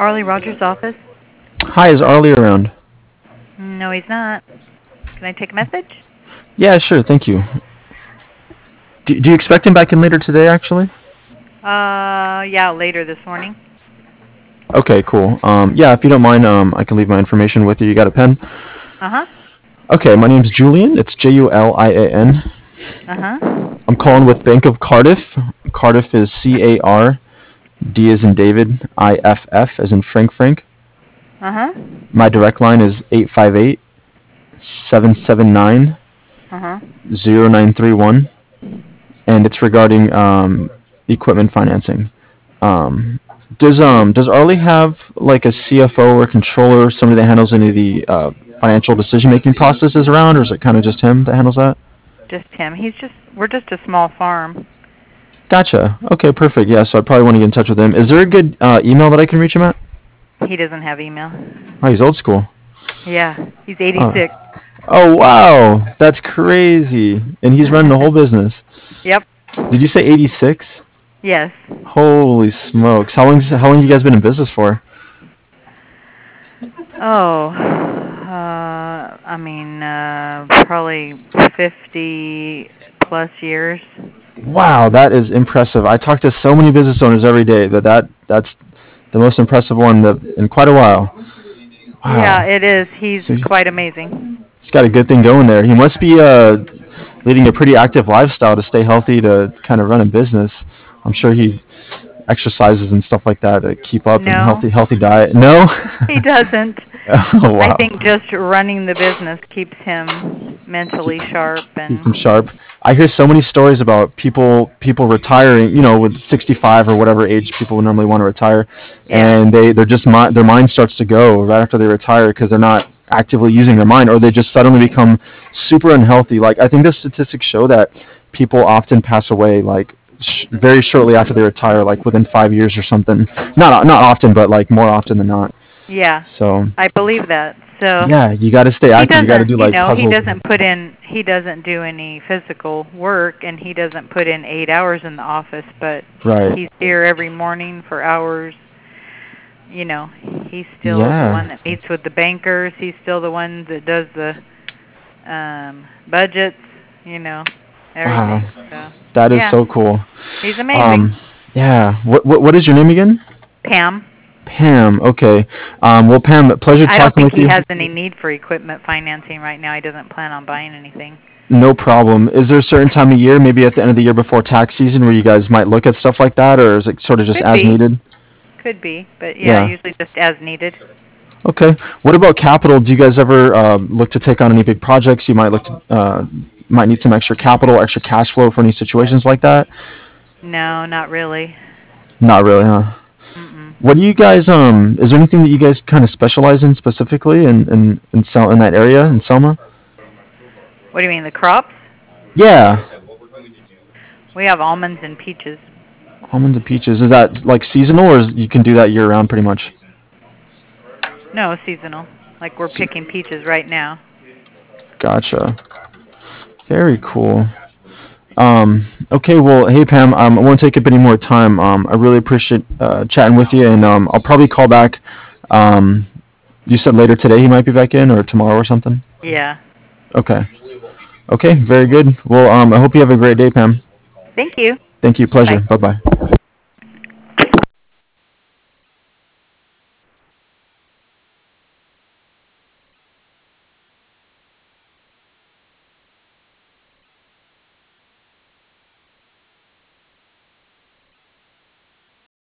Arlie Rogers' office? Hi, is Arlie around? No, he's not. Can I take a message? Yeah, sure, thank you. Do you expect him back in later today, actually? Yeah, later this morning. Okay, cool. Yeah, if you don't mind, I can leave my information with you. You got a pen? Uh-huh. Okay, my name's Julian. It's Julian. Uh-huh. I'm calling with Bank of Cardiff. Cardiff is CAR, D as in David, IFF as in Frank. Uh-huh. My direct line is 858-779-0931, Uh-huh. and it's regarding equipment financing. Um, does Arlie have like a CFO or controller, or somebody that handles any of the financial decision making processes around, or is it kind of just him that handles that? Just him. We're just a small farm. Gotcha. Okay, perfect. Yeah, so I probably want to get in touch with him. Is there a good email that I can reach him at? He doesn't have email. Oh, he's old school. Yeah, he's Oh, 86. oh wow, that's crazy. And he's running the whole business. Yep. Did you say 86? Yes. Holy smokes. How long you guys been in business for? Oh, probably 50 plus years. Wow, that is impressive. I talk to so many business owners every day, but that's the most impressive one in quite a while. Yeah, Wow. it is. He's So quite amazing. he's got a good thing going there. He must be leading a pretty active lifestyle to stay healthy to kind of run a business. I'm sure he exercises and stuff like that to keep up and No, healthy diet. No. he doesn't. Oh I wow. think just running the business keeps him mentally sharp Keep him and sharp. I hear so many stories about people retiring, with 65 or whatever age people would normally want to retire, yeah. and they're just their mind starts to go right after they retire because they're not actively using their mind, or they just suddenly become super unhealthy. Like I think the statistics show that people often pass away like very shortly after they retire, like within 5 years or something. Not often, but like more often than not. Yeah. So I believe that. So yeah, you got to stay he active. You got to doesn't, do like puzzles. he doesn't do any physical work and he doesn't put in 8 hours in the office, but Right. he's here every morning for hours. You know, he's still the Yeah. one that meets with the bankers. He's still the one that does the budgets, you know, Wow. everything. So, That is yeah, so cool. he's amazing. Um, yeah. What is your name again? Pam, Pam. Okay. Well, Pam, pleasure I don't talking think with he you. has any need for equipment financing right now. He doesn't plan on buying anything. No problem. Is there a certain time of year, maybe at the end of the year before tax season, where you guys might look at stuff like that, or is it sort of just Could as be, needed? could be, but yeah, Yeah. usually just as needed. Okay. What about capital? Do you guys ever look to take on any big projects? You might need some extra capital, extra cash flow for any situations like that. No, not really. Not really, huh? Mm-mm. What do you guys Is there anything that you guys kind of specialize in specifically in that area in Selma? What do you mean, the crops? Yeah, We have almonds and peaches. almonds and peaches. Is that like seasonal, or you can do that year round pretty much? No, seasonal. Like we're Se- picking peaches right now. Gotcha. Very cool. Okay, well, hey Pam, I won't take up any more time. I really appreciate chatting with you, and I'll probably call back. Um, you said later today he might be back in, or tomorrow or something. Yeah. Okay. Okay, very good. Well, I hope you have a great day, Pam. Thank you. Thank you. Bye. Pleasure. Bye bye.